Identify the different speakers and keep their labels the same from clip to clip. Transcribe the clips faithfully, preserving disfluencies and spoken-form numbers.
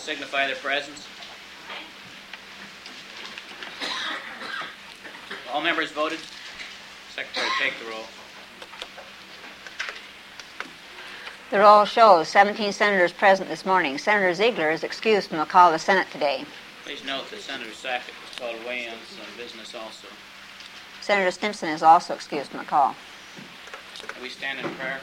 Speaker 1: signify their presence. All members voted. Secretary, take the roll.
Speaker 2: The roll shows seventeen senators present this morning. Senator Ziegler is excused from the call of the Senate today.
Speaker 1: Please note that Senator Sackett was called away on some business also.
Speaker 2: Senator Stimson is also excused from the call.
Speaker 1: Can we stand in prayer?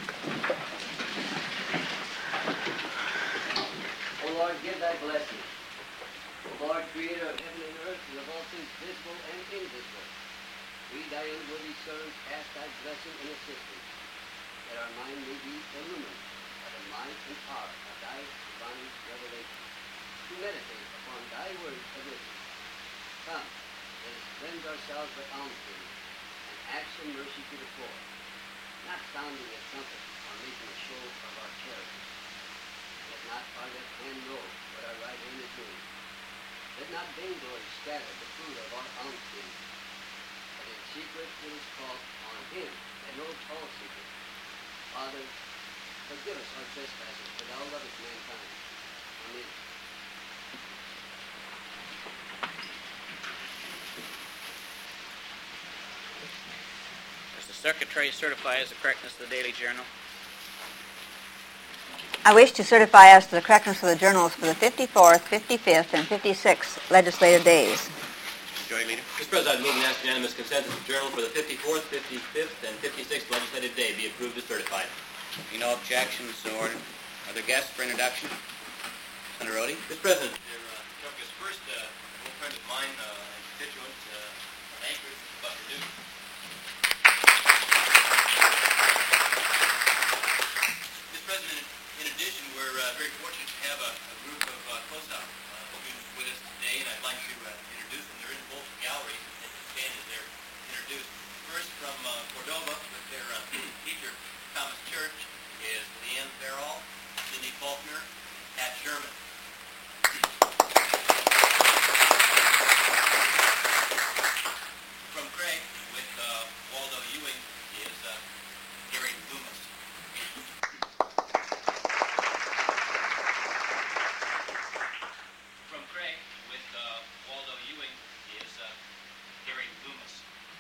Speaker 3: O Lord, give thy blessing. O Lord, creator of heaven and earth, and of all things visible and invisible, we, thy unworthy servants, ask thy blessing and assistance, that our mind may be illumined by the might and power of thy divine revelation, to meditate upon thy word of wisdom. Come, let us cleanse ourselves by almsgiving, and acts of mercy to the poor, not sounding a trumpet or making a show of our charity. Let not our left hand know what our right hand is doing. Let not vainglory scatter the fruit of our almsgiving, but in secret it is called on him that knows all secrets. Father, forgive us our trespasses, for thou lovest mankind. Amen.
Speaker 1: Does the Secretary certify as the correctness of the Daily Journal?
Speaker 2: I wish to certify as to the correctness of the journals for the fifty-fourth, fifty-fifth, and fifty-sixth legislative days.
Speaker 1: Majority Leader.
Speaker 4: Mister President, I move and ask unanimous consent that the journal for the fifty-fourth, fifty-fifth, and fifty-sixth legislative day be approved as certified.
Speaker 1: Being no objections, so ordered. Are there guests for introduction? Senator Odie.
Speaker 4: Mister President, there uh, took us first uh, an old friend of mine uh, and constituent uh, from Anchorage, Buster Duke. Mister President, in addition, we're uh, very fortunate to have a, a group of uh, COSA uh, students with us today, and I'd like to uh, introduce them. They're in both galleries and stand as they're introduced. First, from uh, Cordova, with their uh, teacher, Thomas Church, is Leanne Farrell, Cindy Faulkner, Pat Sherman. From Craig, with uh, Waldo Ewing, is uh, Gary Loomis. From Craig, with uh, Waldo Ewing, is uh, Gary Loomis.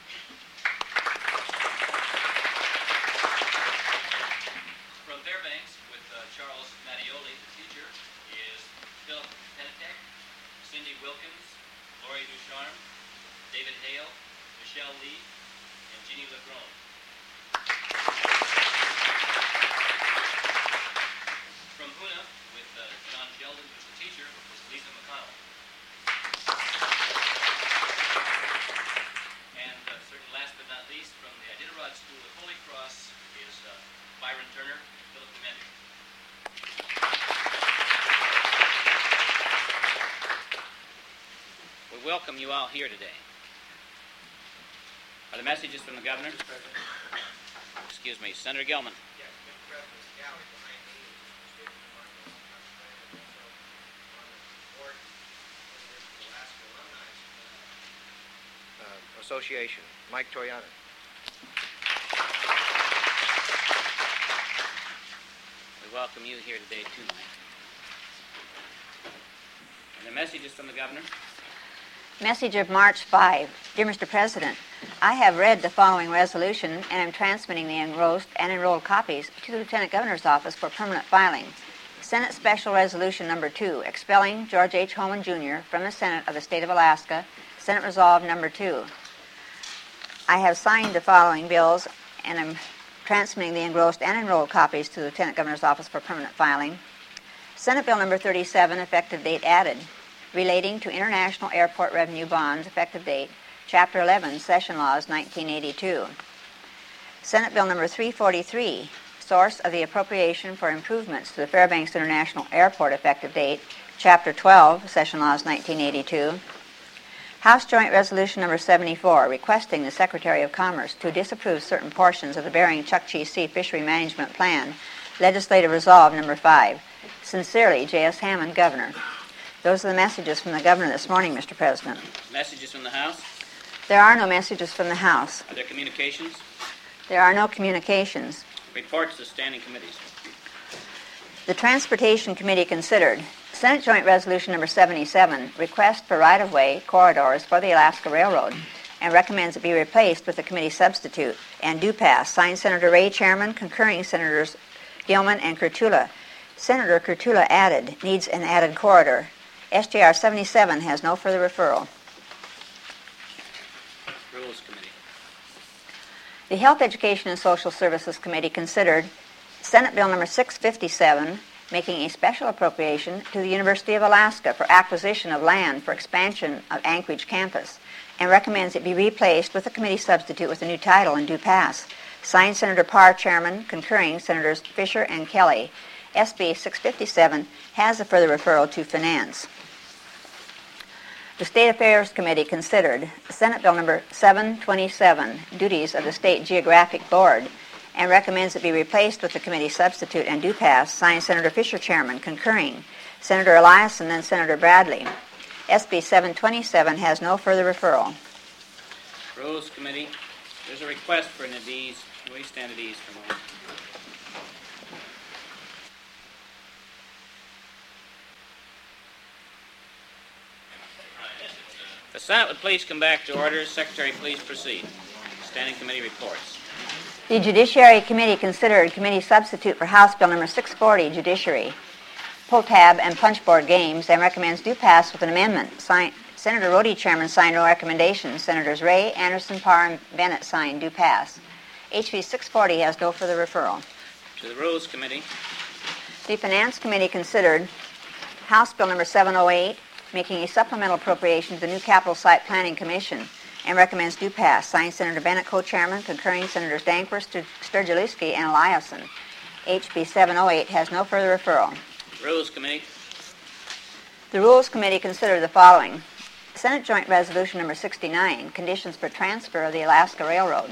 Speaker 4: From Fairbanks, with uh, Charles Mattioli, the teacher, is Philip Penetek, Cindy Wilkins, Lori Ducharme, David Hale, Michelle Lee, and Jeannie Legrone. From Huna, with uh, John Sheldon, who's the teacher, is Lisa McConnell. And uh, certainly last but not least, from the Iditarod School of Holy Cross is uh, Byron Turner and Philip Demeter.
Speaker 1: We welcome you all here today. Are there messages from the governor? Excuse me, Senator Gilman.
Speaker 5: Yes, Mister President, the gallery behind me is distributing Martin Luther King also on the board of the Alaska Alumni uh, Association. Mike Toyana.
Speaker 1: We welcome you here today too, Mike. Are there messages from the governor?
Speaker 2: Message of March fifth. Dear Mister President, I have read the following resolution and am transmitting the engrossed and enrolled copies to the Lieutenant Governor's office for permanent filing. Senate Special Resolution Number two, expelling George H. Holman, Junior from the Senate of the State of Alaska, Senate Resolve Number two. I have signed the following bills and am transmitting the engrossed and enrolled copies to the Lieutenant Governor's office for permanent filing. Senate Bill Number thirty-seven, effective date added, relating to international airport revenue bonds, effective date, Chapter eleven, Session Laws, nineteen eighty-two. Senate Bill Number three forty-three, source of the appropriation for improvements to the Fairbanks International Airport, effective date, Chapter twelve, Session Laws, nineteen eighty-two. House Joint Resolution Number seventy-four, requesting the Secretary of Commerce to disapprove certain portions of the Bering Chukchi Sea Fishery Management Plan, Legislative Resolve Number five. Sincerely, J S. Hammond, Governor. Those are the messages from the Governor this morning, Mister President.
Speaker 1: Messages from the House?
Speaker 2: There are no messages from the House.
Speaker 1: Are there communications?
Speaker 2: There are no communications.
Speaker 1: Reports of standing committees.
Speaker 2: The Transportation Committee considered Senate Joint Resolution Number seventy-seven, request for right-of-way corridors for the Alaska Railroad, and recommends it be replaced with a committee substitute, and do pass. Signed, Senator Ray, Chairman, concurring Senators Gilman and Kurtula. Senator Kurtula added, needs an added corridor. S J R seventy-seven has no further referral.
Speaker 1: Rules Committee.
Speaker 2: The Health, Education, and Social Services Committee considered Senate Bill Number six fifty-seven, making a special appropriation to the University of Alaska for acquisition of land for expansion of Anchorage campus, and recommends it be replaced with a committee substitute with a new title and do pass. Signed, Senator Parr, Chairman, concurring Senators Fisher and Kelly. S B six fifty-seven has a further referral to Finance. The State Affairs Committee considered Senate Bill Number seven twenty-seven, Duties of the State Geographic Board, and recommends it be replaced with the committee substitute and do pass. Signed, Senator Fisher, Chairman, concurring Senator Eliason and Senator Bradley. S B seven twenty-seven has no further referral.
Speaker 1: Rules Committee. There's a request for an at ease. Will you stand at ease for a moment? The Senate would please come back to order. Secretary, please proceed. Standing Committee reports.
Speaker 2: The Judiciary Committee considered committee substitute for House Bill Number six forty, Judiciary, pull tab, and punchboard games, and recommends do pass with an amendment. Sign, Senator Rhodey, Chairman, signed no recommendation. Senators Ray, Anderson, Parr, and Bennett signed do pass. H B six forty has no further referral.
Speaker 1: To the Rules Committee.
Speaker 2: The Finance Committee considered House Bill Number seven oh eight, making a supplemental appropriation to the new Capital Site Planning Commission, and recommends do pass. Signed, Senator Bennett, co-chairman, concurring Senators Dankworth, Sturgill-Leski, and Eliason. H B seven oh eight has no further referral.
Speaker 1: Rules Committee.
Speaker 2: The Rules Committee considered the following. Senate Joint Resolution Number sixty-nine, Conditions for Transfer of the Alaska Railroad.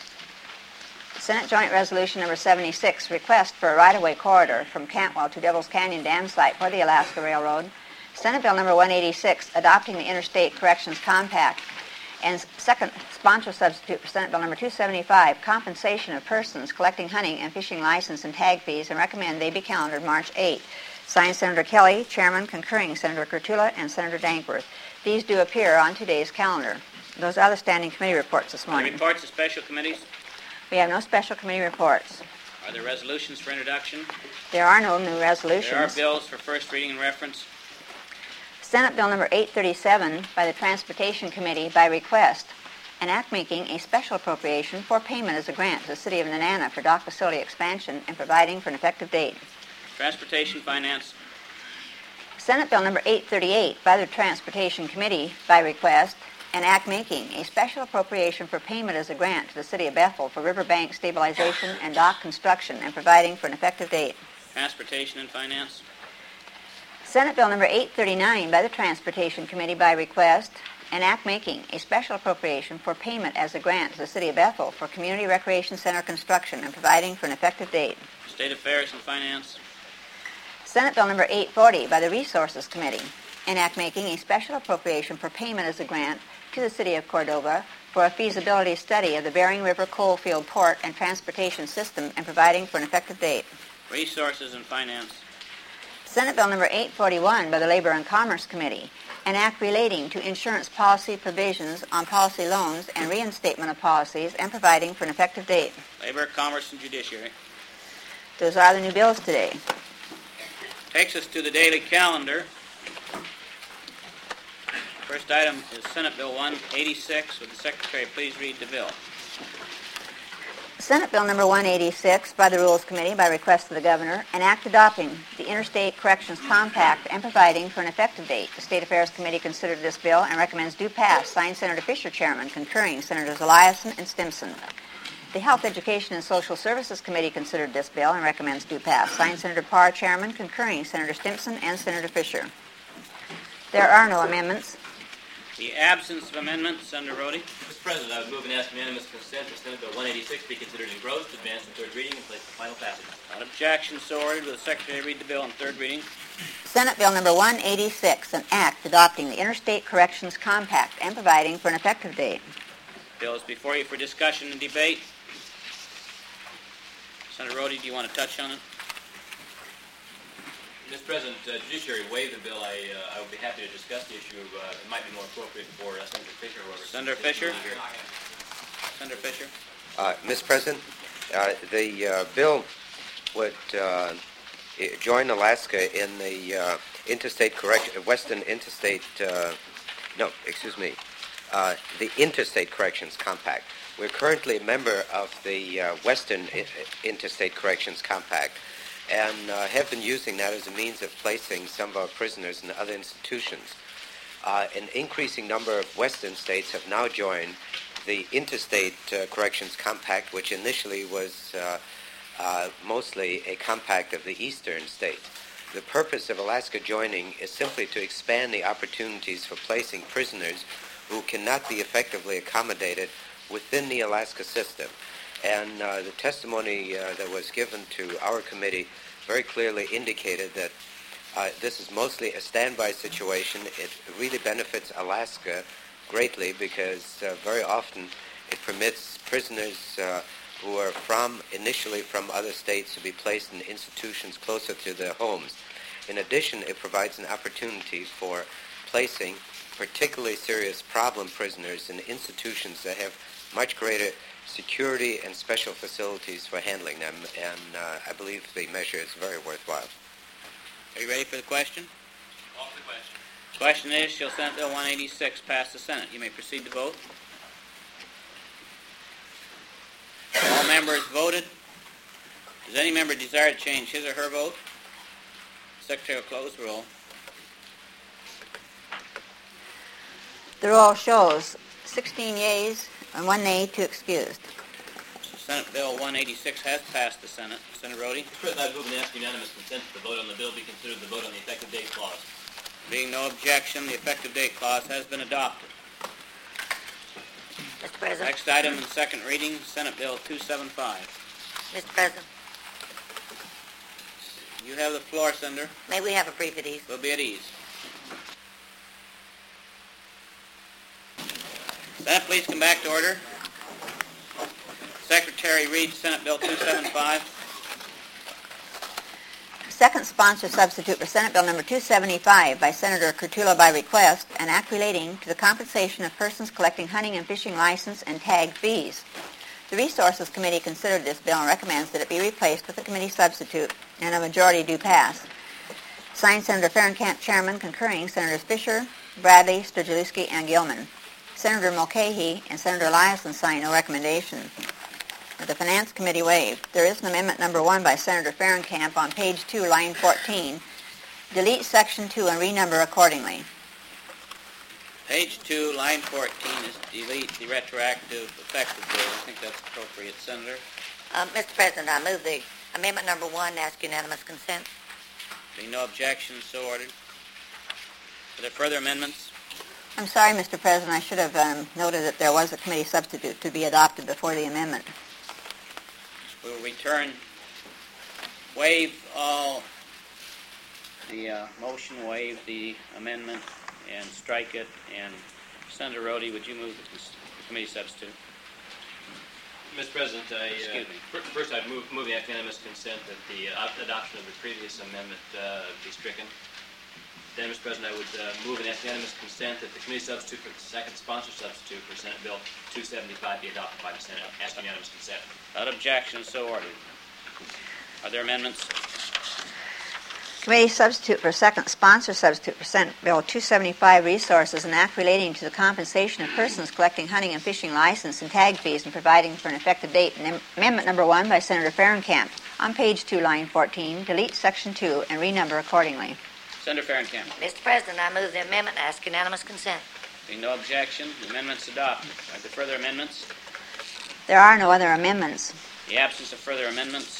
Speaker 2: Senate Joint Resolution Number seventy-six, Request for a right-of-way corridor from Cantwell to Devil's Canyon Dam Site for the Alaska Railroad. Senate Bill Number one eighty-six, Adopting the Interstate Corrections Compact. And second, sponsor substitute for Senate Bill Number two seventy-five, Compensation of Persons Collecting Hunting and Fishing License and Tag Fees, and recommend they be calendared March eighth. Signed, Senator Kelly, Chairman, concurring Senator Kurtula and Senator Dankworth. These do appear on today's calendar. Those are the standing committee reports this
Speaker 1: The
Speaker 2: morning.
Speaker 1: reports of special committees.
Speaker 2: We have no special committee reports.
Speaker 1: Are there resolutions for introduction?
Speaker 2: There are no new resolutions.
Speaker 1: There are bills for first reading and reference.
Speaker 2: Senate Bill Number eight thirty-seven by the Transportation Committee by request, an act making a special appropriation for payment as a grant to the City of Nenana for dock facility expansion and providing for an effective date.
Speaker 1: Transportation, Finance.
Speaker 2: Senate Bill Number eight thirty-eight by the Transportation Committee by request, an act making a special appropriation for payment as a grant to the City of Bethel for riverbank stabilization and dock construction and providing for an effective date.
Speaker 1: Transportation and Finance.
Speaker 2: Senate Bill Number eight thirty-nine by the Transportation Committee by request, an act making a special appropriation for payment as a grant to the City of Bethel for Community Recreation Center construction and providing for an effective date.
Speaker 1: State Affairs and Finance.
Speaker 2: Senate Bill Number eight forty by the Resources Committee, an act making a special appropriation for payment as a grant to the City of Cordova for a feasibility study of the Bering River Coalfield Port and Transportation System and providing for an effective date.
Speaker 1: Resources and Finance.
Speaker 2: Senate Bill Number eight forty-one by the Labor and Commerce Committee, an act relating to insurance policy provisions on policy loans and reinstatement of policies and providing for an effective date.
Speaker 1: Labor, Commerce, and Judiciary.
Speaker 2: Those are the new bills today.
Speaker 1: Takes us to the daily calendar. First item is Senate Bill one eighty-six. Would the Secretary please read the bill?
Speaker 2: Senate Bill Number one eighty-six by the Rules Committee by request of the Governor, an act adopting the Interstate Corrections Compact and providing for an effective date. The State Affairs Committee considered this bill and recommends do pass. Signed, Senator Fisher, Chairman, concurring Senators Eliason and Stimson. The Health, Education, and Social Services Committee considered this bill and recommends do pass. Signed, Senator Parr, Chairman, concurring Senator Stimson and Senator Fisher. There are no amendments.
Speaker 1: The absence of amendments, Senator Rhodey.
Speaker 6: Mister President, I would move and ask unanimous consent for Senate Bill one eighty-six be considered engrossed, advanced in third reading, and placed for final passage.
Speaker 1: On objection, so ordered. Will the Secretary read the bill on third reading?
Speaker 2: Senate Bill Number one eighty-six, an act adopting the Interstate Corrections Compact and providing for an effective date.
Speaker 1: Bill is before you for discussion and debate. Senator Rhodey, do you want to touch on it?
Speaker 6: Mister President, uh, Judiciary waived the bill. I, uh, I would be happy to discuss the issue. Uh, it might be more appropriate for uh, Senator Fisher, however.
Speaker 1: Senator Fisher? Senator Fisher?
Speaker 7: Uh, Mister President, uh, the uh, bill would uh, i- join Alaska in the uh, interstate correction, Western Interstate, uh, no, excuse me, uh, the Interstate Corrections Compact. We're currently a member of the uh, Western I- Interstate Corrections Compact and uh, have been using that as a means of placing some of our prisoners in other institutions. Uh, an increasing number of Western states have now joined the Interstate uh, Corrections Compact, which initially was uh, uh, mostly a compact of the eastern states. The purpose of Alaska joining is simply to expand the opportunities for placing prisoners who cannot be effectively accommodated within the Alaska system. And uh, the testimony uh, that was given to our committee very clearly indicated that uh, this is mostly a standby situation. It really benefits Alaska greatly because uh, very often it permits prisoners uh, who are from initially from other states to be placed in institutions closer to their homes. In addition, it provides an opportunity for placing particularly serious problem prisoners in institutions that have much greater security and special facilities for handling them, and uh, I believe the measure is very worthwhile.
Speaker 1: Are you ready for the question?
Speaker 4: Off the question.
Speaker 1: Question is, shall Senate Bill one eighty-six pass the Senate? You may proceed to vote. All members voted. Does any member desire to change his or her vote? Secretary will close the roll.
Speaker 2: The roll shows sixteen yeas and one nay, two excused.
Speaker 1: Senate Bill one eighty-six has passed the Senate. Senator Rhodey?
Speaker 6: Mister President, I move and ask unanimous consent that the vote on the bill be considered the vote on the effective date clause.
Speaker 1: Being no objection, the effective date clause has been adopted.
Speaker 8: Mister President,
Speaker 1: Next item in second reading, Senate Bill two seventy-five.
Speaker 8: Mister President,
Speaker 1: You have the floor, Senator.
Speaker 8: may we have a brief at ease?
Speaker 1: We'll be at ease. Senate, please come back to order. Secretary reads Senate Bill two seventy-five.
Speaker 2: Second sponsor substitute for Senate Bill number two seventy-five by Senator Curtula by request, an act relating to the compensation of persons collecting hunting and fishing license and tag fees. The Resources Committee considered this bill and recommends that it be replaced with a committee substitute, and a majority do pass. Signed, Senator Ferencamp, Chairman, concurring Senators Fisher, Bradley, Sturgielewski, and Gilman. Senator Mulcahy and Senator Eliason signed no recommendation. The Finance Committee waived. There is an amendment number one by Senator Ferencamp on page two, line fourteen. Delete section two and renumber accordingly.
Speaker 1: Page two, line fourteen is delete the retroactive effective date. I think that's appropriate, Senator.
Speaker 8: Uh, Mister President, I move the amendment number one, ask unanimous consent.
Speaker 1: Being no objection, so ordered. Are there further amendments?
Speaker 2: I'm sorry, Mister President, I should have um, noted that there was a committee substitute to be adopted before the amendment.
Speaker 1: We will return, waive all, the uh, motion, waive the amendment, and strike it. And Senator Rhodey, would you move the cons- the committee substitute?
Speaker 6: Mister President, I, uh,
Speaker 1: Excuse me.
Speaker 6: fir- first I'd move, move the unanimous consent that the uh, adoption of the previous amendment uh, be stricken. Then, Mister President, I would uh, move an unanimous consent that the committee substitute for the second sponsor substitute for Senate Bill two seventy-five be adopted by the Senate. Ask unanimous consent.
Speaker 1: Without objection, so ordered. Are there amendments?
Speaker 2: Committee substitute for second sponsor substitute for Senate Bill two seventy-five, Resources, an act relating to the compensation of persons collecting hunting and fishing license and tag fees and providing for an effective date. And amendment number one by Senator Ferencamp. On page two, line fourteen, delete section two and renumber accordingly.
Speaker 1: Senator Ferencamp.
Speaker 8: Mister President, I move the amendment, ask unanimous consent.
Speaker 1: Being no objection, the amendment's adopted. Are there further amendments?
Speaker 2: There are no other amendments.
Speaker 1: In the absence of further amendments,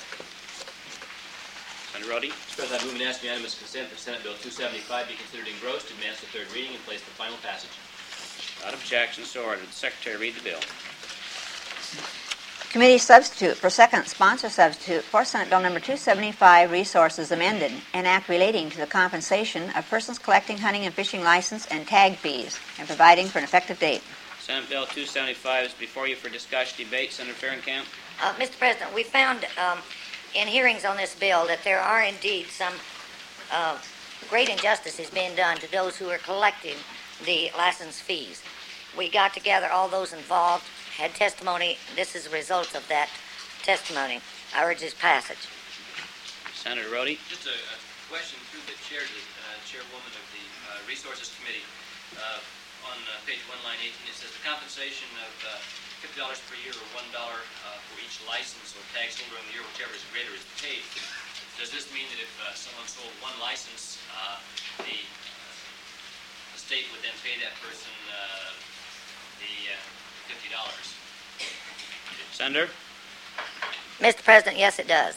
Speaker 1: Senator Rhodey.
Speaker 6: Mister President, I move and ask unanimous consent that Senate Bill two seventy-five be considered engrossed, advance to third reading, and place for final passage.
Speaker 1: Without objection, so ordered. The Secretary read the bill.
Speaker 2: Committee substitute for second sponsor substitute for Senate Bill number two seventy-five, Resources, amended, an act relating to the compensation of persons collecting hunting and fishing license and tag fees and providing for an effective date.
Speaker 1: Senate Bill two seventy-five is before you for discussion, debate. Senator Ferencamp.
Speaker 8: Uh, Mister President, we found um, in hearings on this bill that there are indeed some uh, great injustice is being done to those who are collecting the license fees. We got together, all those involved, had testimony. This is a result of that testimony. I urge this passage.
Speaker 1: Senator Rhodey?
Speaker 6: Just a, a question through the chair to uh, chairwoman of the uh, Resources Committee. Uh, on uh, page one, line eighteen, it says the compensation of uh, fifty dollars per year or one dollar uh, for each license or tag sold during the year, whichever is greater, is paid. Does this mean that if uh, someone sold one license, uh, the, uh, the state would then pay that person uh, the uh, fifty dollars?
Speaker 1: Senator?
Speaker 8: Mister President, yes, it does.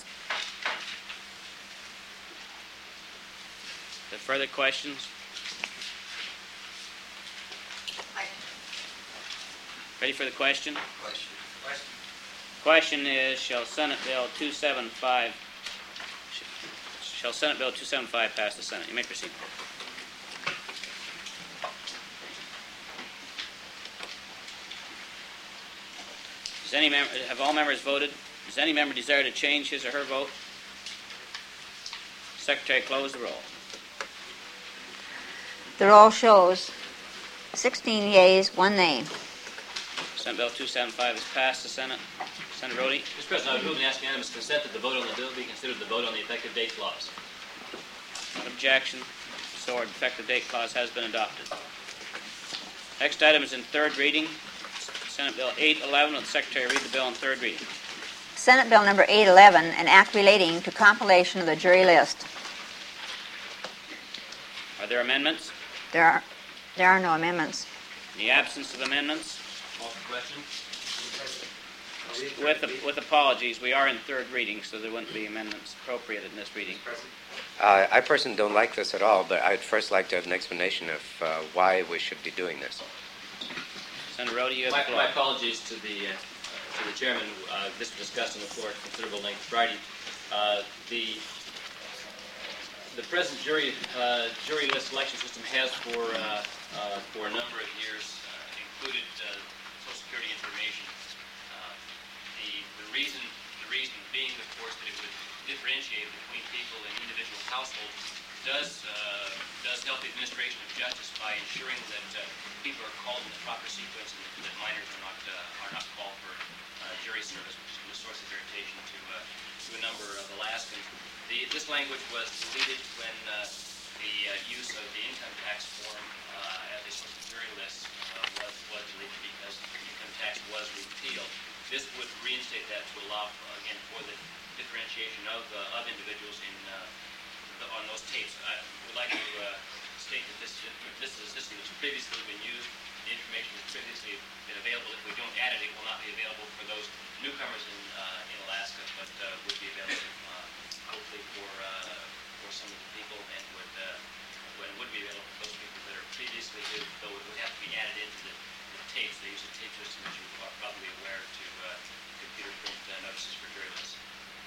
Speaker 1: The further questions? Ready for the question?
Speaker 5: Question. Question.
Speaker 1: Question is, shall Senate Bill two seventy-five, shall Senate Bill two seventy-five pass the Senate? You may proceed. Does any member, have all members voted? Does any member desire to change his or her vote? Secretary, close the roll.
Speaker 2: The roll shows sixteen yeas, one nay.
Speaker 1: Senate Bill two seventy-five is passed the Senate. Senator Rhodey?
Speaker 6: Mister President, I would move and ask unanimous consent that the vote on the bill be considered the vote on the effective date clause.
Speaker 1: Without objection, so ordered. Effective date clause has been adopted. Next item is in third reading. Senate Bill eight eleven. Will the Secretary read the bill on third reading?
Speaker 2: Senate Bill number eight eleven, an act relating to compilation of the jury list.
Speaker 1: Are there amendments?
Speaker 2: There are, there are no amendments.
Speaker 1: In the absence of amendments,
Speaker 6: Call for question.
Speaker 1: with, with apologies, we are in third reading, so there wouldn't be amendments appropriate in this reading.
Speaker 7: Uh, I personally don't like this at all, but I'd first like to have an explanation of uh, why we should be doing this.
Speaker 1: Senator Rhodey, you have
Speaker 6: My,
Speaker 1: the floor.
Speaker 6: my apologies to the uh, to the chairman. Uh, this was discussed on the floor at considerable length Friday. Uh, the the present jury uh, jury list selection system has for uh, uh, for a number of years uh, included uh, Social Security information. Uh, the the reason the reason being, of course, that it would differentiate between people in individual households does uh, does help the administration of justice by ensuring that uh, people are called in the proper sequence and that minors are not uh, are not called for uh, jury service, which has been a source of irritation to uh, to a number of Alaskans. The, this language was deleted when uh, the uh, use of the income tax form uh, as a source of jury list uh, was was deleted because income tax was repealed. This would reinstate that to allow uh, again for the differentiation of uh, of individuals in uh, the, on those tapes. I would like to uh, state that this this is a system that's previously been used. The information has previously been available. If we don't add it, it will not be available for those newcomers in uh, in Alaska, but uh, would be available uh, hopefully for uh, for some of the people, and would uh, when would be available for those people that are previously here, though it would have to be added into the, the tapes. They use a tape system, as you are probably aware, to uh, computer print uh, notices for jury lists.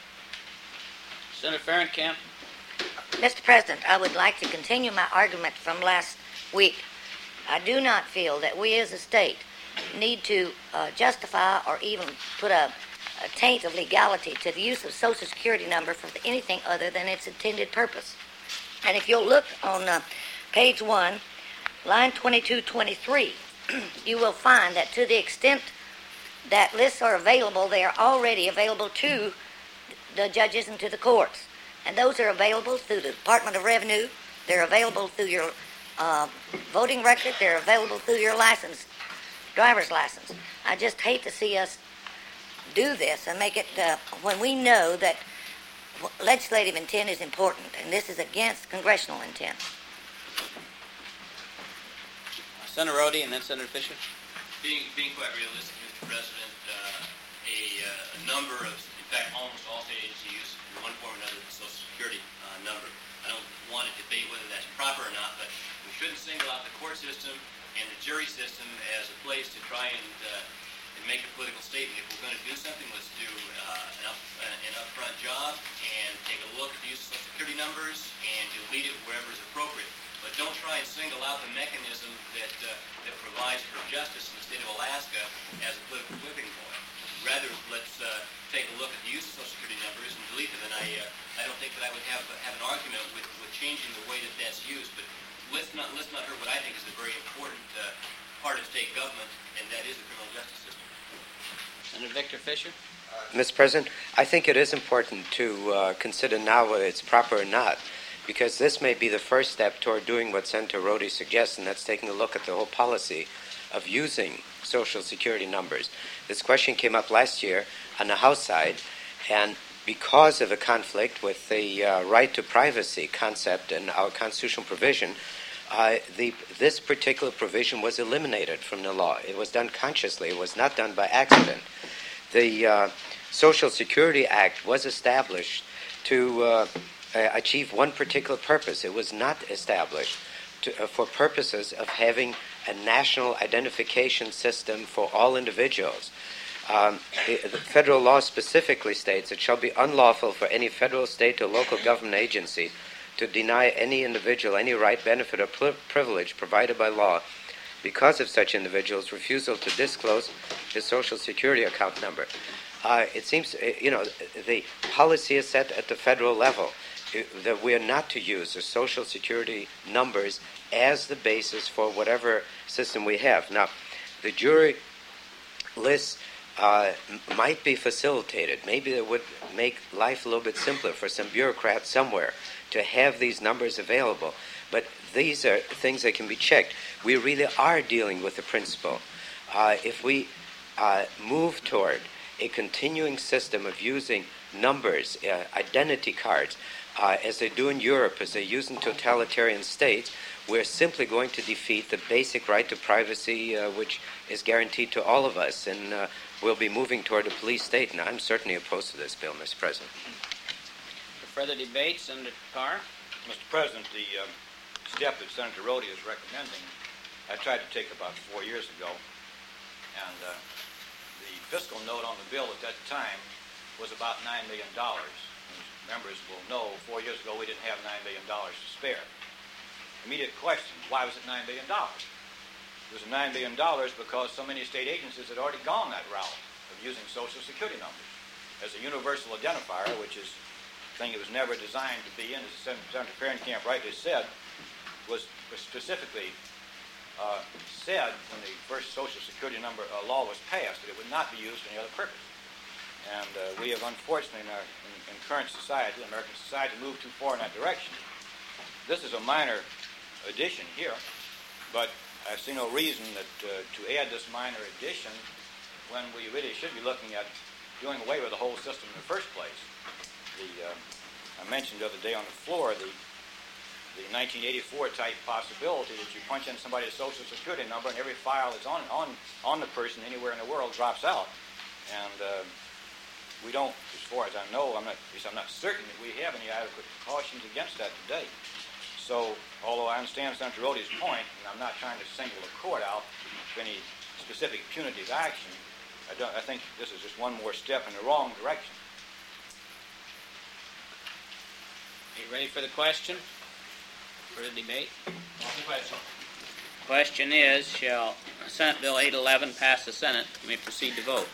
Speaker 1: Senator Ferencamp?
Speaker 8: Mister President, I would like to continue my argument from last week. I do not feel that we as a state need to uh, justify or even put a, a taint of legality to the use of Social Security number for anything other than its intended purpose. And if you'll look on uh, page one, line twenty-two twenty-three, you will find that to the extent that lists are available, they are already available to the judges and to the courts. And those are available through the Department of Revenue. They're available through your uh, voting record. They're available through your license, driver's license. I just hate to see us do this and make it uh, when we know that legislative intent is important, and this is against congressional intent.
Speaker 1: Senator Rhodey and then Senator Fisher.
Speaker 4: Being, being quite realistic, Mister President, uh, a, uh, a number of, in fact, almost all state agencies use in one form or another the Social Security uh, number. I don't want to debate whether that's proper or not, but we shouldn't single out the court system and the jury system as a place to try and, uh, and make a political statement. If we're going to do something, let's do uh, an, up, uh, an upfront job and take a look at the use of Social Security numbers and delete it wherever is appropriate. But don't try and single out the mechanism that uh, that provides for justice in the state of Alaska as a political whipping boy. Rather, let's uh, take a look at the use of Social Security numbers and delete them. And I uh, I don't think that I would have have an argument with, with changing changing the way that that's used, but let's not, let's not hurt what I think is a very important uh, part of state government, and that is the criminal justice system.
Speaker 1: Senator Victor Fisher?
Speaker 7: Mister President, I think it is important to uh, consider now whether it's proper or not, because this may be the first step toward doing what Senator Rhodey suggests, and that's taking a look at the whole policy of using Social Security numbers. This question came up last year on the House side, and because of a conflict with the uh, right to privacy concept in our constitutional provision, uh, the, this particular provision was eliminated from the law. It was done consciously. It was not done by accident. The uh, Social Security Act was established to uh, uh, achieve one particular purpose. It was not established to, uh, for purposes of having a national identification system for all individuals. Um, the, the federal law specifically states it shall be unlawful for any federal, state, or local government agency to deny any individual any right, benefit, or pl- privilege provided by law because of such individual's refusal to disclose his Social Security account number. Uh, it seems, uh, you know, the policy is set at the federal level uh, that we are not to use the Social Security numbers as the basis for whatever system we have. Now, the jury lists uh, m- might be facilitated. Maybe it would make life a little bit simpler for some bureaucrat somewhere to have these numbers available. But these are things that can be checked. We really are dealing with the principle. Uh, if we uh, move toward a continuing system of using numbers, uh, identity cards, uh, as they do in Europe, as they use in totalitarian states, we're simply going to defeat the basic right to privacy, uh, which is guaranteed to all of us, and uh, we'll be moving toward a police state, and I'm certainly opposed to this bill, Mister President.
Speaker 1: For further debate, Senator Carr?
Speaker 9: Mister President, the um, step that Senator Rhodey is recommending, I tried to take about four years ago, and uh, the fiscal note on the bill at that time was about nine million dollars. As members will know, four years ago we didn't have nine million dollars to spare. Immediate question, why was it nine million dollars? It was nine million dollars because so many state agencies had already gone that route of using Social Security numbers as a universal identifier, which is a thing it was never designed to be in, as Senator Ferencamp rightly said, was specifically uh, said when the first Social Security number uh, law was passed that it would not be used for any other purpose. And uh, we have unfortunately in our in, in current society, American society, moved too far in that direction. This is a minor addition here, but I see no reason that uh, to add this minor addition when we really should be looking at doing away with the whole system in the first place. The uh, I mentioned the other day on the floor the the nineteen eighty-four type possibility that you punch in somebody's Social Security number and every file that's on on on the person anywhere in the world drops out, and uh, we don't, as far as I know, I'm not at least I'm not certain that we have any adequate precautions against that today. So, although I understand Senator Rhodey's point, and I'm not trying to single a court out for any specific punitive action, I, don't, I think this is just one more step in the wrong direction.
Speaker 1: Are you ready for the question? For the debate?
Speaker 6: Question.
Speaker 1: Question is, shall Senate Bill eight eleven pass the Senate? You may proceed to vote.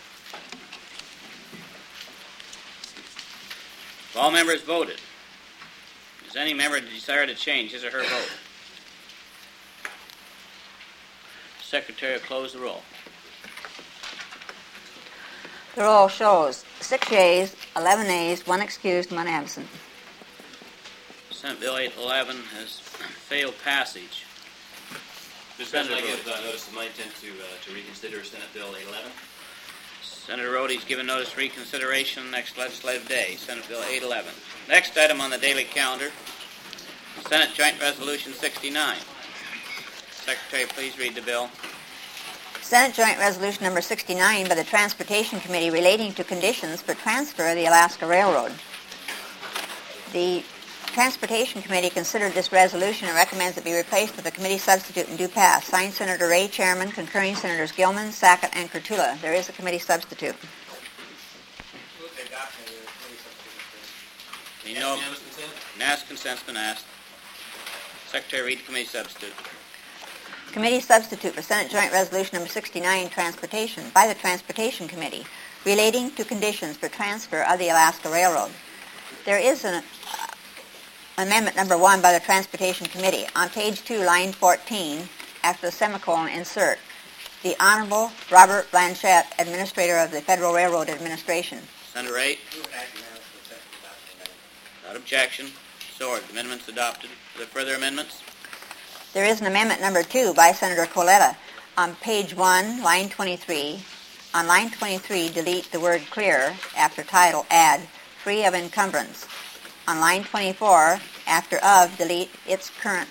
Speaker 1: Have all members voted? Does any member desire to change his or her vote? Secretary will close the roll.
Speaker 2: The roll shows six yeas, eleven nays, one excused, one absent.
Speaker 1: Senate Bill eight eleven has failed passage.
Speaker 6: Mister President, I give uh, notice of my intent to uh, to reconsider Senate Bill eight eleven.
Speaker 1: Senator Rhodey's given notice of reconsideration next legislative day, Senate Bill eight eleven. Next item on the daily calendar, Senate Joint Resolution sixty-nine. Secretary, please read the bill.
Speaker 2: Senate Joint Resolution Number sixty-nine by the Transportation Committee relating to conditions for transfer of the Alaska Railroad. The Transportation Committee considered this resolution and recommends it be replaced with a committee substitute and do pass. Signed, Senator Ray, Chairman, concurring Senators Gilman, Sackett, and Kurtula. There is a committee substitute.
Speaker 1: You know, unanimous consent's been asked. Secretary, read the committee substitute.
Speaker 2: Committee substitute for Senate Joint Resolution Number sixty-nine, Transportation, by the Transportation Committee, relating to conditions for transfer of the Alaska Railroad. There is an, amendment number one by the Transportation Committee. On page two, line fourteen, after the semicolon, insert the Honorable Robert Blanchette, Administrator of the Federal Railroad Administration.
Speaker 1: Senator eight. Without objection. Sword. The amendment's adopted. Are there further amendments?
Speaker 2: There is an amendment number two by Senator Coletta. On page one, line twenty-three. On line twenty-three, delete the word clear. After title, add free of encumbrance. On line twenty-four, after of, delete its current.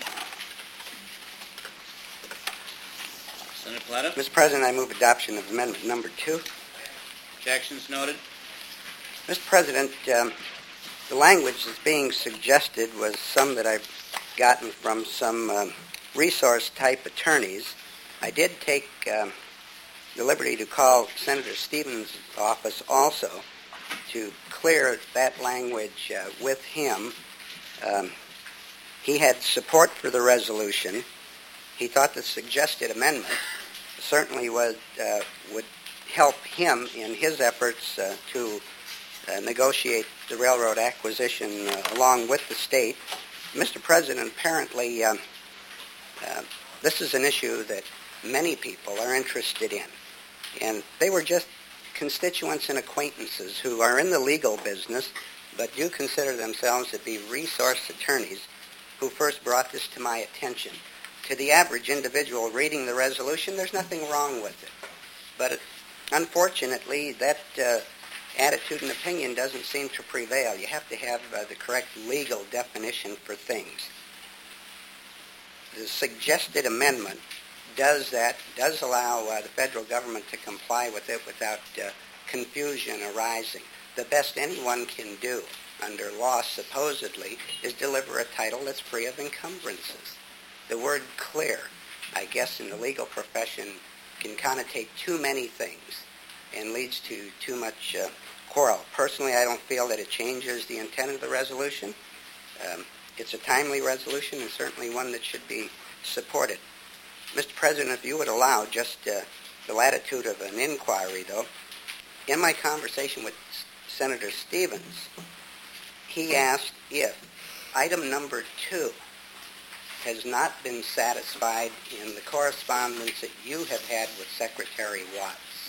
Speaker 1: Senator Coletta.
Speaker 10: Mister President, I move adoption of amendment number two.
Speaker 1: Objections noted.
Speaker 10: Mister President, um, the language that's being suggested was some that I've gotten from some um, resource-type attorneys. I did take um, the liberty to call Senator Stevens' office also to clear that language uh, with him. Um, he had support for the resolution. He thought the suggested amendment certainly would, uh, would help him in his efforts uh, to uh, negotiate the railroad acquisition uh, along with the state. Mister President, apparently um, uh, this is an issue that many people are interested in. And they were just constituents and acquaintances who are in the legal business but do consider themselves to be resource attorneys who first brought this to my attention. To the average individual reading the resolution, there's nothing wrong with it. But it, unfortunately, that uh, attitude and opinion doesn't seem to prevail. You have to have uh, the correct legal definition for things. The suggested amendment does that, does allow uh, the federal government to comply with it without uh, confusion arising. The best anyone can do under law, supposedly, is deliver a title that's free of encumbrances. The word clear, I guess, in the legal profession can connotate too many things and leads to too much uh, quarrel. Personally, I don't feel that it changes the intent of the resolution. Um, it's a timely resolution and certainly one that should be supported. Mister President, if you would allow just uh, the latitude of an inquiry, though, in my conversation with S- Senator Stevens, he asked if item number two has not been satisfied in the correspondence that you have had with Secretary Watts.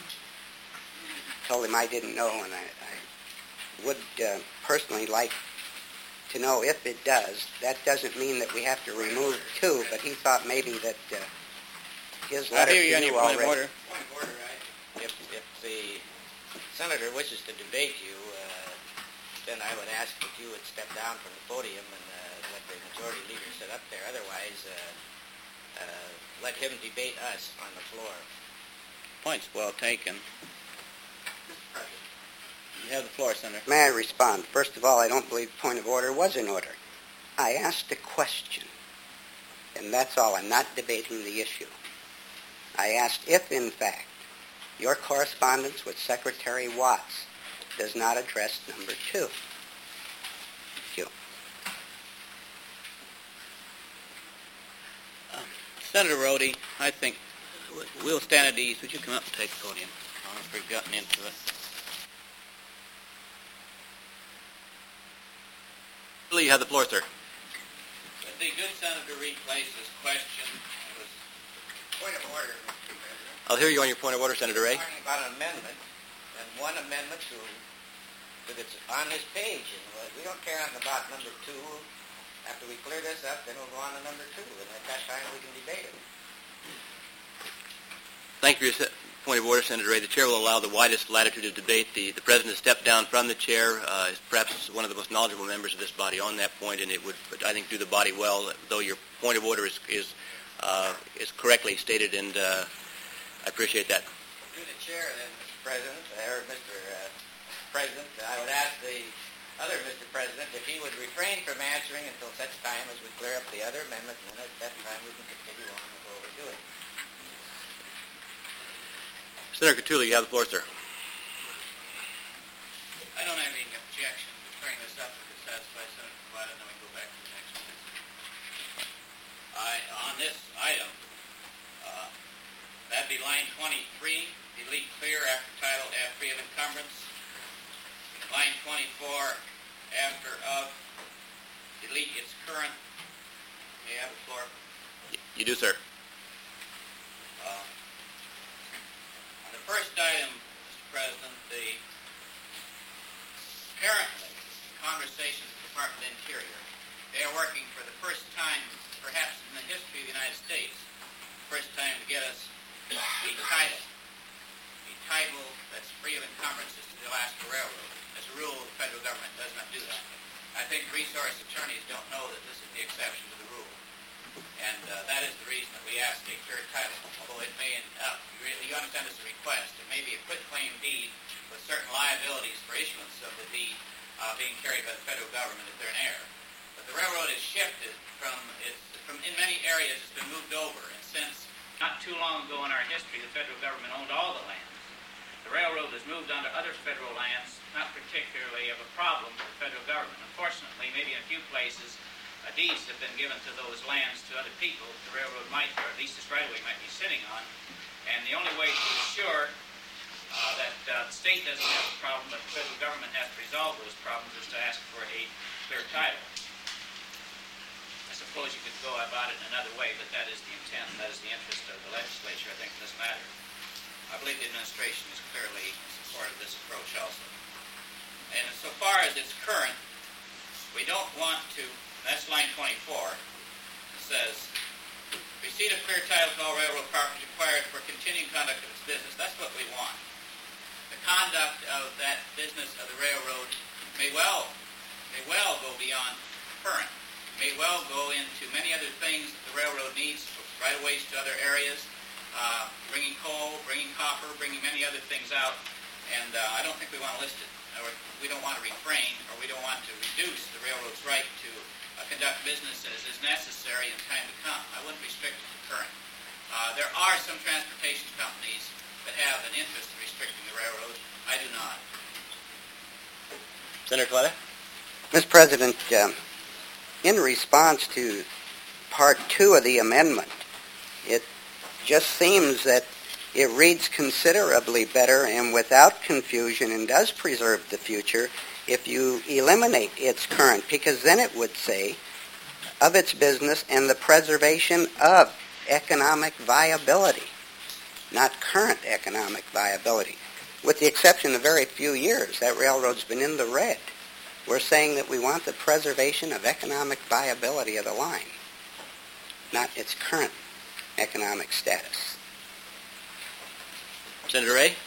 Speaker 10: Told him I didn't know, and I, I would uh, personally like to know if it does. That doesn't mean that we have to remove two, but he thought maybe that uh, his
Speaker 1: I'll
Speaker 10: letter
Speaker 1: hear
Speaker 10: to
Speaker 1: you on
Speaker 10: you
Speaker 1: your point of
Speaker 10: already.
Speaker 1: order.
Speaker 11: Point of order, right? If, if the senator wishes to debate you, uh, then I would ask that you would step down from the podium and uh, let the majority leader sit up there. Otherwise, uh, uh, let him debate us on the floor.
Speaker 1: Point's well taken. You have the floor, Senator.
Speaker 10: May I respond? First of all, I don't believe point of order was in order. I asked a question, and that's all. I'm not debating the issue. I asked if, in fact, your correspondence with Secretary Watts does not address number two. Thank you.
Speaker 1: Um, Senator Rhodey, I think we'll stand at ease. Would you come up and take the podium? I don't know if we've gotten into it.
Speaker 6: You have the floor, sir.
Speaker 1: Would the good senator replace his question? It was
Speaker 11: Point of order, Mister President.
Speaker 6: I'll hear you on your point of order, Senator Ray.
Speaker 11: We're talking about an amendment, and one amendment to, that it's on this page, and we don't care anything about number two. After we clear this up, then we'll go on to number two, and at that time we can debate it.
Speaker 6: Thank you for your se- point of order, Senator Ray. The chair will allow the widest latitude of debate. The, the president to step down from the chair uh, is perhaps one of the most knowledgeable members of this body on that point, and it would, I think, do the body well, though your point of order is is, uh, is correctly stated, and uh, I appreciate that.
Speaker 11: Through the chair, then, Mister President, or Mister Uh, President, I would ask the other Mister President if he would refrain from answering until such time as we clear up the other amendment, and then at that time we can continue on with what we're doing.
Speaker 6: Senator Catula, you have the floor, sir.
Speaker 1: I don't have any objection to clearing this up if it satisfies Senator Coletta, and then we go back to the next one. I, on this item, uh, that'd be line twenty-three, delete clear after title, add free of encumbrance. Line twenty-four, after of, delete its current. May I have the floor?
Speaker 4: You do, sir.
Speaker 1: Uh, on the first item, Mister President, the apparently conversations with the Department of Interior, they are working for the first time, perhaps in the history of the United States, first time to get us a title, a title that's free of encumbrances to the Alaska Railroad. As a rule, the federal government does not do that. I think resource attorneys don't know that this is the exception to the rule. And uh, that is the reason that we asked a clear title, although it may, uh, you, really, you understand this as a request, it may be a quitclaim deed with certain liabilities for issuance of the deed uh, being carried by the federal government if they're in error. But the railroad has shifted from, its, from in many areas it's been moved over, and since not too long ago in our history, the federal government owned all the lands. The railroad has moved onto other federal lands, not particularly of a problem for the federal government. Unfortunately, maybe in a few places, uh, deeds have been given to those lands to other people the railroad might, or at least this right-of-way might be sitting on. And the only way to assure uh, that uh, the state doesn't have a problem, but the federal government has to resolve those problems, is to ask for a clear title. I suppose you could go about it in another way, but that is the intent, and that is the interest of the legislature, I think, in this matter. I believe the administration is clearly in support of this approach also. And so far as it's current, we don't want to, that's line twenty-four, it says, receipt of clear title to all railroad property required for continuing conduct of its business. That's what we want. The conduct of that business of the railroad may well, may well go beyond current, may well go into many other things that the railroad needs, right-of-ways to other areas, uh, bringing coal, bringing copper, bringing many other things out, and uh, I don't think we want to list it, or we don't want to refrain, or we don't want to reduce the railroad's right to uh, conduct business as is necessary in time to come. I wouldn't restrict it to current. Uh, there are some transportation companies that have an interest in restricting the railroad. I do not.
Speaker 4: Senator Coletta?
Speaker 10: Mister President, um, in response to Part two of the amendment, it just seems that it reads considerably better and without confusion and does preserve the future if you eliminate its current, because then it would say of its business and the preservation of economic viability, not current economic viability. With the exception of very few years, that railroad's been in the red. We're saying that we want the preservation of economic viability of the line, not its current economic status.
Speaker 4: Senator Ray?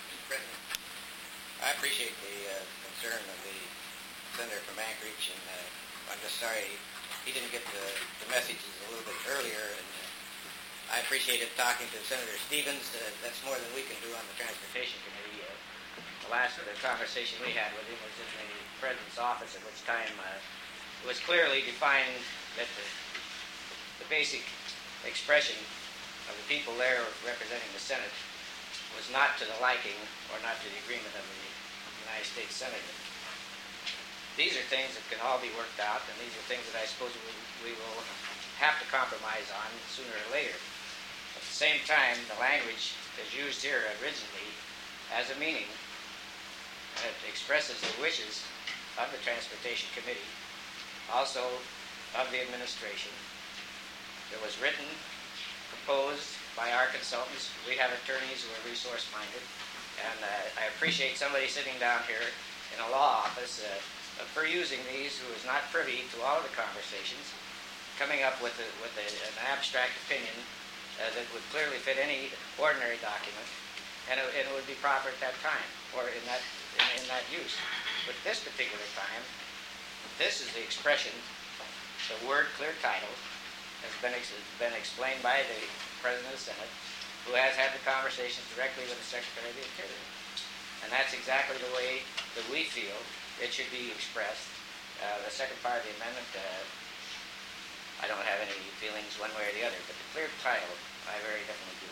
Speaker 11: I appreciate the uh, concern of the senator from Anchorage, and uh, I'm just sorry he didn't get the, the messages a little bit earlier. And uh, I appreciated talking to Senator Stevens. Uh, that's more than we can do on the Transportation Committee. Uh, the last of the conversation we had with him was in the President's office, at which time uh, it was clearly defined that the, the basic expression of the people there representing the Senate was not to the liking or not to the agreement of the United States Senate. These are things that can all be worked out, and these are things that I suppose we, we will have to compromise on sooner or later. At the same time, the language as used here originally has a meaning, and it expresses the wishes of the Transportation Committee, also of the administration. It was written, proposed by our consultants. We have attorneys who are resource-minded, and uh, I appreciate somebody sitting down here in a law office uh, for using these who is not privy to all of the conversations, coming up with, a, with a, an abstract opinion uh, that would clearly fit any ordinary document, and it, and it would be proper at that time, or in that, in, in that use. But this particular time, this is the expression, the word clear title, has been, ex been explained by the President of the Senate, who has had the conversations directly with the Secretary of the Interior. And that's exactly the way that we feel it should be expressed. Uh, the second part of the amendment, uh, I don't have any feelings one way or the other, but the clear title, I very definitely do.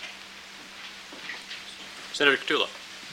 Speaker 6: Senator Catula.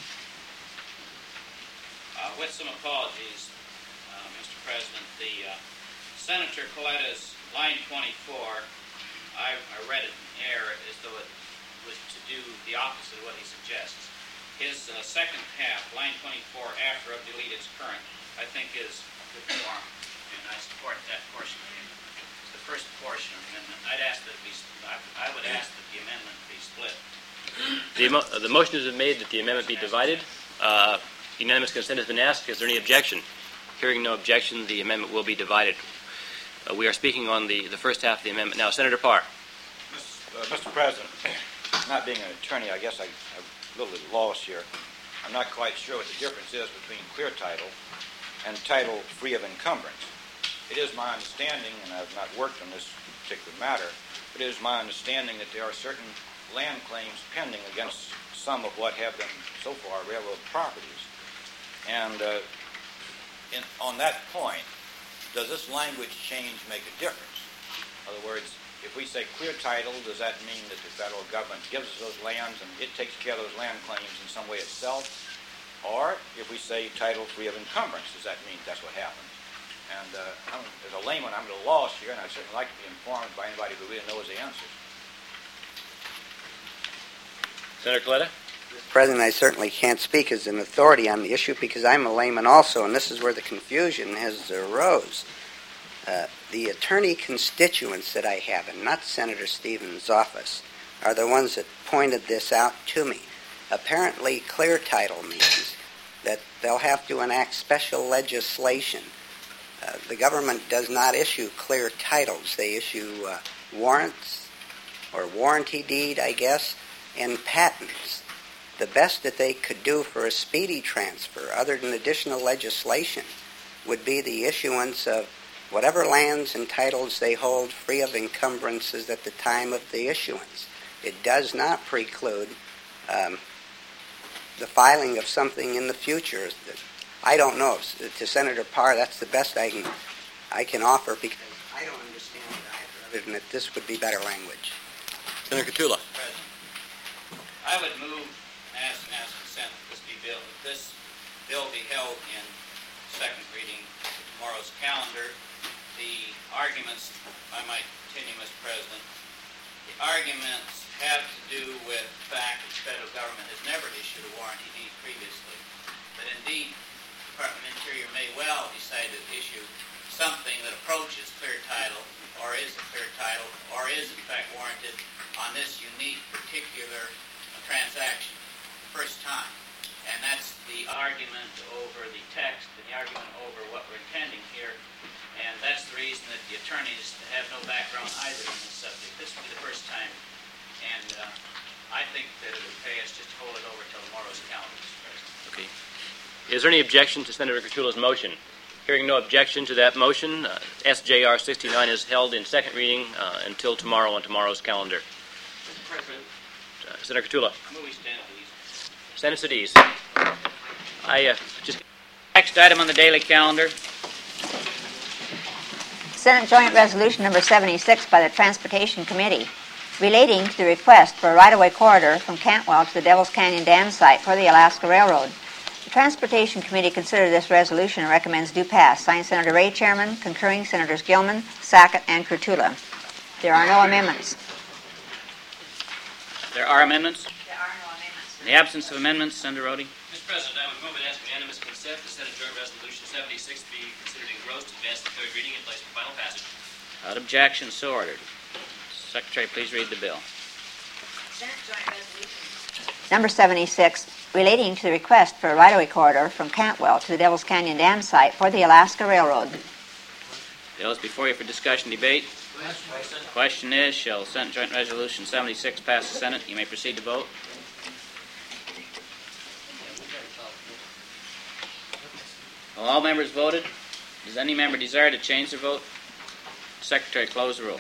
Speaker 1: Uh, with some apologies, uh, Mister President, the uh, Senator Coletta's line twenty-four, I, I read it in error as though it was to do the opposite of what he suggests. His uh, second half, line twenty-four, after of delete its current, I think is good form. and I support that portion of the amendment. It's the first portion of the amendment. I'd ask that it be, I I would ask that the amendment be split.
Speaker 6: The, emo- uh, the motion has been made that the amendment be divided. Uh, unanimous consent has been asked. Is there any objection? Hearing no objection, the amendment will be divided. Uh, we are speaking on the, the first half of the amendment. Now, Senator Parr.
Speaker 9: Uh, Mister President, not being an attorney, I guess I, I'm a little bit lost here. I'm not quite sure what the difference is between clear title and title free of encumbrance. It is my understanding, and I've not worked on this particular matter, but it is my understanding that there are certain land claims pending against some of what have been so far railroad properties. And uh, in, on that point, does this language change make a difference? In other words, if we say clear title, does that mean that the federal government gives us those lands and it takes care of those land claims in some way itself? Or if we say title free of encumbrance, does that mean that's what happens? And uh, I'm, as a layman, I'm a little lost here, and I'd certainly like to be informed by anybody who really knows the answers.
Speaker 6: Senator Coletta?
Speaker 10: Mister President, I certainly can't speak as an authority on the issue because I'm a layman also, and this is where the confusion has arose. Uh, the attorney constituents that I have, and not Senator Stevens' office, are the ones that pointed this out to me. Apparently, clear title means that they'll have to enact special legislation. Uh, the government does not issue clear titles. They issue uh, warrants or warranty deed, I guess, and patents. The best that they could do for a speedy transfer, other than additional legislation, would be the issuance of whatever lands and titles they hold free of encumbrances at the time of the issuance. It does not preclude um, the filing of something in the future. I don't know. To Senator Parr, that's the best I can I can offer because I don't understand it either, other than that this would be better language.
Speaker 6: Senator Cotula.
Speaker 1: President, I would move, ask and ask consent that this be bill, that this bill be held in second reading to tomorrow's calendar. The arguments, I might continue, Mister President, the arguments have to do with the fact that the federal government has never issued a warranty deed previously. But indeed, the Department of Interior may well decide to issue something that approaches clear title, or is a clear title, or is in fact warranted on this unique particular transaction, first time. And that's the argument over the text and the argument over what we're intending here. And that's the reason that the attorneys have no background either in this subject. This will be the first time. And uh, I think that it would pay us just to hold it over till tomorrow's calendar, Mister President.
Speaker 6: Okay. Is there any objection to Senator Cotula's motion? Hearing no objection to that motion, uh, S J R sixty-nine is held in second reading uh, until tomorrow on tomorrow's calendar.
Speaker 1: Mister President.
Speaker 6: Uh, Senator Cotula.
Speaker 1: Move we stand, please.
Speaker 6: Stand at ease. I uh, just...
Speaker 1: Next item on the daily calendar.
Speaker 2: Senate Joint Resolution Number seventy-six by the Transportation Committee relating to the request for a right-of-way corridor from Cantwell to the Devil's Canyon Dam site for the Alaska Railroad. The Transportation Committee considered this resolution and recommends do pass. Signed, Senator Ray, Chairman. Concurring, Senators Gilman, Sackett, and Kurtula. There are no amendments.
Speaker 1: There are amendments?
Speaker 2: There are no amendments.
Speaker 1: In the absence of amendments, Senator Rhodey.
Speaker 6: Mister President, I would move and ask unanimous consent to Senate Joint Resolution seventy-six be considered engrossed, advanced to third reading, and placed for final passage.
Speaker 1: Without objection, so ordered. Secretary, please read the bill.
Speaker 2: Senate Joint Resolution Number seventy-six, relating to the request for a right-of-way corridor from Cantwell to the Devil's Canyon Dam site for the Alaska Railroad.
Speaker 1: Bill is before you for discussion debate. The question is, shall Senate Joint Resolution seventy-six pass the Senate? You may proceed to vote. Well, all members voted. Does any member desire to change their vote? Secretary, close the roll.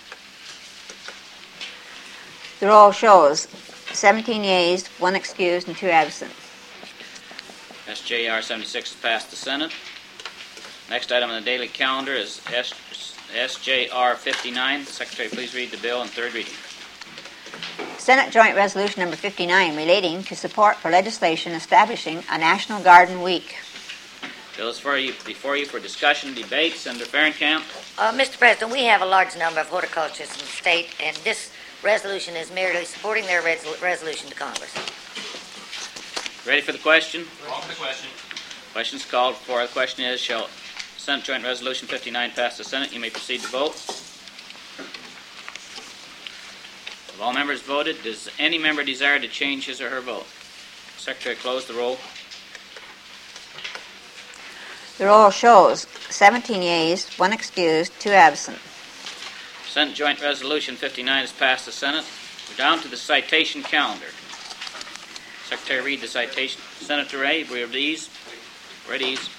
Speaker 2: The roll shows seventeen yeas, one excused, and two absent.
Speaker 1: S J R seventy-six has passed the Senate. Next item on the daily calendar is S- SJR fifty-nine. Secretary, please read the bill in third reading.
Speaker 2: Senate Joint Resolution Number fifty-nine relating to support for legislation establishing a National Garden Week.
Speaker 1: Bill is for you, before you for discussion debate. Senator Fahrenkamp.
Speaker 8: Uh, Mister President, we have a large number of horticulturists in the state, and this resolution is merely supporting their res- resolution to Congress.
Speaker 1: Ready for the question?
Speaker 6: Call for the question.
Speaker 1: Question's called for. The question is, shall Senate Joint Resolution fifty-nine passed the Senate. You may proceed to vote. Have all members voted? Does any member desire to change his or her vote? Secretary, close the roll.
Speaker 2: The roll shows seventeen yeas, one excused, two absent.
Speaker 1: Senate Joint Resolution fifty-nine has passed the Senate. We're down to the citation calendar. Secretary, read the citation. Senator Ray, we have these. Read these.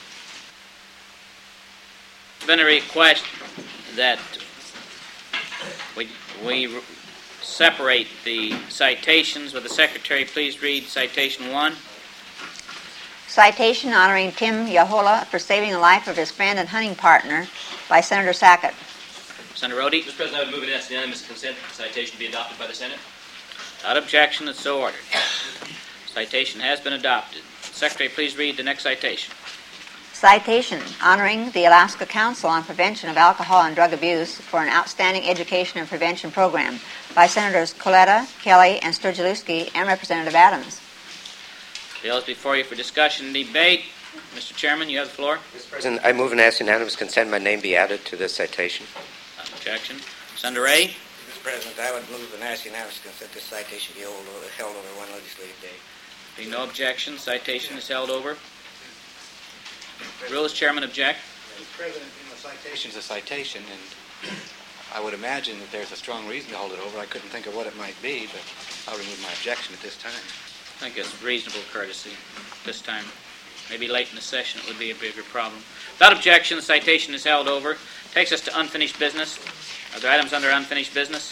Speaker 1: There's been a request that we, we separate the citations. Will the Secretary please read citation one?
Speaker 2: Citation honoring Tim Yahola for saving the life of his friend and hunting partner by Senator Sackett.
Speaker 1: Senator Rhodey?
Speaker 6: Mister President, I would move and ask unanimous consent that the citation be adopted by the Senate.
Speaker 1: Without objection, it's so ordered. Citation has been adopted. Secretary, please read the next citation.
Speaker 2: Citation honoring the Alaska Council on Prevention of Alcohol and Drug Abuse for an outstanding education and prevention program by Senators Coletta, Kelly, and Sturgielewski, and Representative Adams.
Speaker 1: The bill is before you for discussion and debate. Mister Chairman, you have the floor.
Speaker 7: Mister President, I move and ask unanimous consent my name be added to this citation.
Speaker 1: Without objection. Senator Ray?
Speaker 11: Mister President, I would move and ask unanimous consent this citation be held over, held over one legislative day.
Speaker 1: Being no objection, citation is held over. Rule as chairman object.
Speaker 5: Mister President, you know, citation's a citation, and I would imagine that there's a strong reason to hold it over. I couldn't think of what it might be, but I'll remove my objection at this time.
Speaker 1: I think it's reasonable courtesy this time. Maybe late in the session it would be a bigger problem. Without objection, the citation is held over. Takes us to unfinished business. Are there items under unfinished business?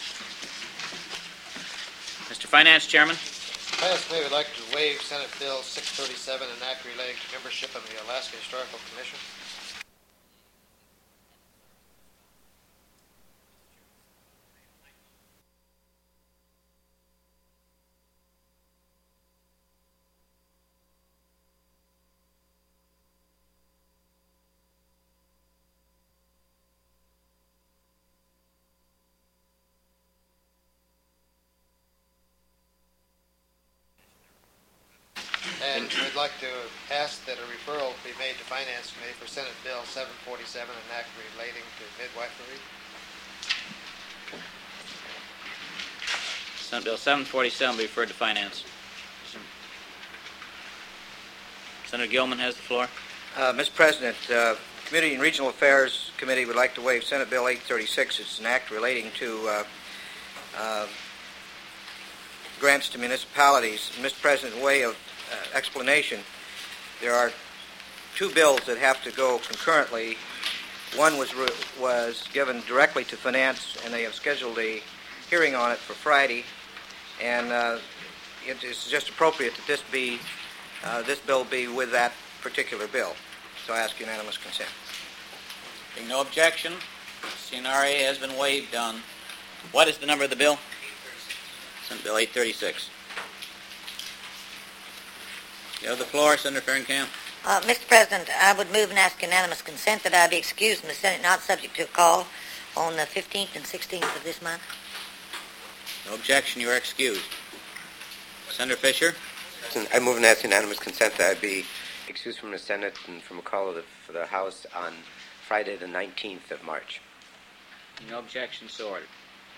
Speaker 1: Mister Finance Chairman?
Speaker 5: Finance Committee would like to waive Senate Bill six thirty-seven, an act relating to membership in the Alaska Historical Commission. And we'd like to ask that a referral be made to Finance Committee for Senate Bill seven forty-seven, an act relating to midwifery.
Speaker 1: Senate Bill seven forty-seven be referred to Finance. Senator Gilman has the floor.
Speaker 12: Uh, Mister President, uh, Community and Regional Affairs Committee would like to waive Senate Bill eight thirty-six. It's an act relating to uh, uh, grants to municipalities. Mister President, in way of uh, explanation, there are two bills that have to go concurrently. One was re- was given directly to Finance, and they have scheduled a hearing on it for Friday. And uh, it is just appropriate that this be uh, this bill be with that particular bill. So I ask unanimous consent.
Speaker 1: Being no objection, C N R A has been waived on. What is the number of the bill? Senate Bill eight thirty-six. You have the floor, Senator Fahrenkamp.
Speaker 8: Uh, Mister President, I would move and ask unanimous consent that I be excused from the Senate, not subject to a call on the fifteenth and sixteenth of this month.
Speaker 1: No objection, you are excused. Senator Fisher?
Speaker 7: I move and ask unanimous consent that I be excused from the Senate and from a call of the, for the House on Friday the nineteenth of March.
Speaker 1: No objection, so ordered.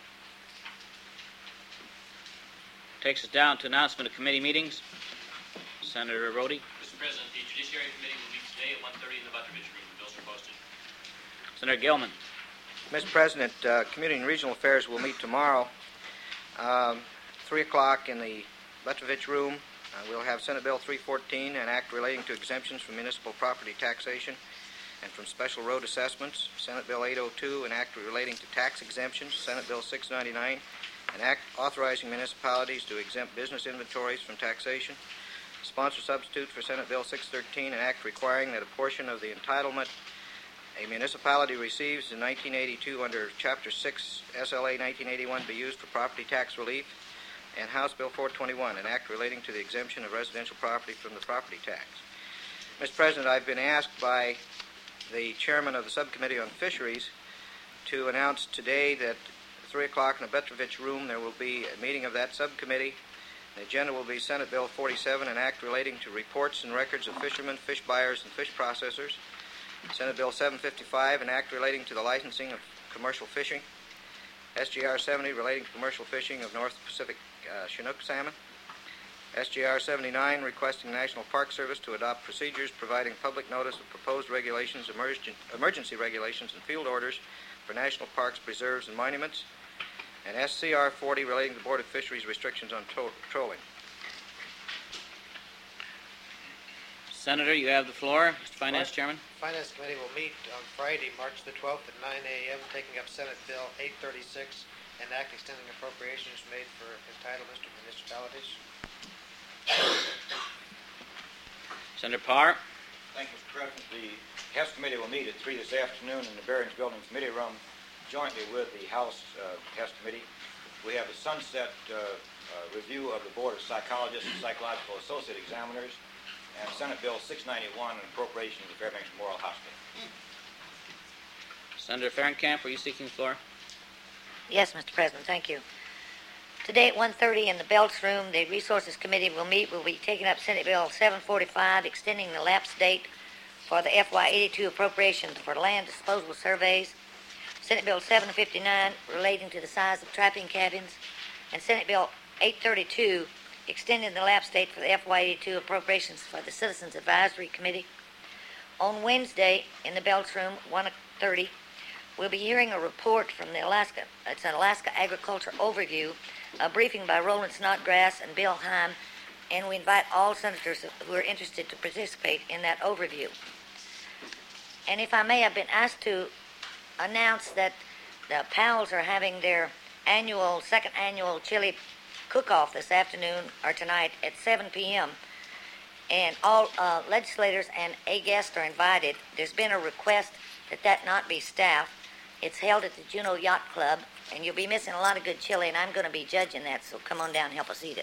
Speaker 1: Takes us down to announcement of committee meetings. Senator Rhodey.
Speaker 6: Mister President, the Judiciary Committee will meet today at one thirty in the Butteridge Room. The bills are posted.
Speaker 1: Senator Gilman.
Speaker 12: Mister President, uh, Community and Regional Affairs will meet tomorrow, um, three o'clock in the Butteridge Room. Uh, we'll have Senate Bill three fourteen, an act relating to exemptions from municipal property taxation and from special road assessments. Senate Bill eight oh two, an act relating to tax exemptions. Senate Bill six ninety-nine, an act authorizing municipalities to exempt business inventories from taxation. Sponsor substitute for Senate Bill six thirteen, an act requiring that a portion of the entitlement a municipality receives in nineteen eighty-two under Chapter six S L A nineteen eighty-one be used for property tax relief. And House Bill four twenty-one, an act relating to the exemption of residential property from the property tax. Mister President, I've been asked by the chairman of the subcommittee on fisheries to announce today that at three o'clock in the Petrovich Room there will be a meeting of that subcommittee. The agenda will be Senate Bill forty-seven, an act relating to reports and records of fishermen, fish buyers, and fish processors. Senate Bill seven fifty-five, an act relating to the licensing of commercial fishing. S G R seventy, relating to commercial fishing of North Pacific uh, Chinook salmon. S G R seventy-nine, requesting the National Park Service to adopt procedures providing public notice of proposed regulations, emergen- emergency regulations, and field orders for national parks, preserves, and monuments. And S C R forty, relating to the Board of Fisheries restrictions on to- trolling.
Speaker 1: Senator, you have the floor. Mister Finance Chairman.
Speaker 5: Finance Committee will meet on Friday, March the twelfth at nine a.m., taking up Senate Bill eight thirty-six, an act extending appropriations made for entitlements to municipalities.
Speaker 1: Senator Parr.
Speaker 9: Thank you, Mister President. The House Committee will meet at three this afternoon in the Barron's Building Committee Room, jointly with the House uh, House Committee. We have a sunset uh, uh, review of the Board of Psychologists and Psychological Associate Examiners, and Senate Bill six ninety-one, an appropriation of the Fairbanks Memorial Hospital.
Speaker 1: Senator Fahrenkamp, are you seeking the floor?
Speaker 8: Yes, Mister President, thank you. Today at one thirty in the Belts Room, the Resources Committee will meet. We'll be taking up Senate Bill seven forty-five, extending the lapse date for the F Y eighty-two appropriations for land disposal surveys. Senate Bill seven fifty-nine, relating to the size of trapping cabins. And Senate Bill eight thirty-two, extending the lapse date for the F Y eighty-two appropriations for the Citizens Advisory Committee. On Wednesday, in the Belts Room, one thirty, we'll be hearing a report from the Alaska, it's an Alaska Agriculture Overview, a briefing by Roland Snodgrass and Bill Heim, and we invite all senators who are interested to participate in that overview. And if I may, I've been asked to announce that the Powells are having their annual, second annual chili cook-off this afternoon or tonight at seven p.m. And all uh, legislators and a guest are invited. There's been a request that that not be staffed. It's held at the Juneau Yacht Club, and you'll be missing a lot of good chili, and I'm going to be judging that, so come on down and help us eat it.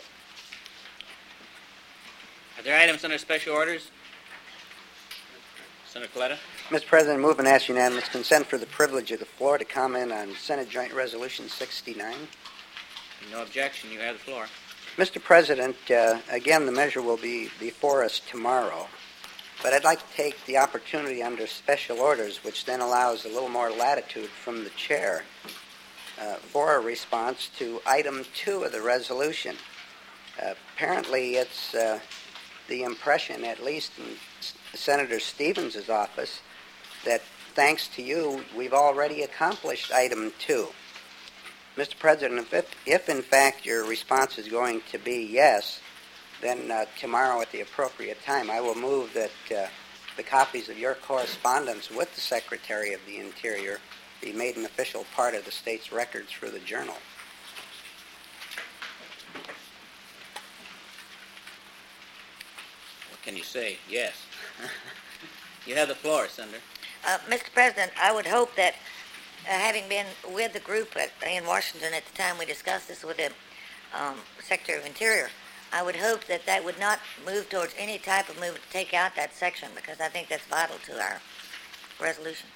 Speaker 1: Are there items under special orders? Senator Coletta.
Speaker 10: Mister President, move and ask unanimous consent for the privilege of the floor to comment on Senate Joint Resolution sixty-nine.
Speaker 1: No objection. You have the floor.
Speaker 10: Mister President, uh, again, the measure will be before us tomorrow, but I'd like to take the opportunity under special orders, which then allows a little more latitude from the chair, uh, for a response to item two of the resolution. Uh, apparently, it's uh, the impression, at least in S- Senator Stevens' office, that thanks to you, we've already accomplished item two. Mister President, if, if in fact your response is going to be yes, then uh, tomorrow at the appropriate time, I will move that uh, the copies of your correspondence with the Secretary of the Interior be made an official part of the state's records for the Journal.
Speaker 1: What can you say? Yes. You have the floor, Senator.
Speaker 8: Uh, Mister President, I would hope that, uh, having been with the group at, in Washington at the time we discussed this with the um, Secretary of Interior, I would hope that that would not move towards any type of move to take out that section, because I think that's vital to our resolution.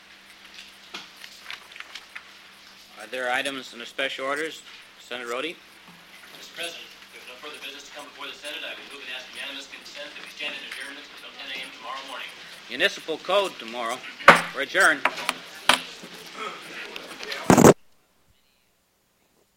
Speaker 1: Are there items under special orders? Senator Rhodey.
Speaker 6: Mister President, if there's no further business to come before the Senate, I would move and ask unanimous consent that we stand in adjournment until ten a.m. tomorrow morning.
Speaker 1: Municipal code tomorrow. We're adjourned.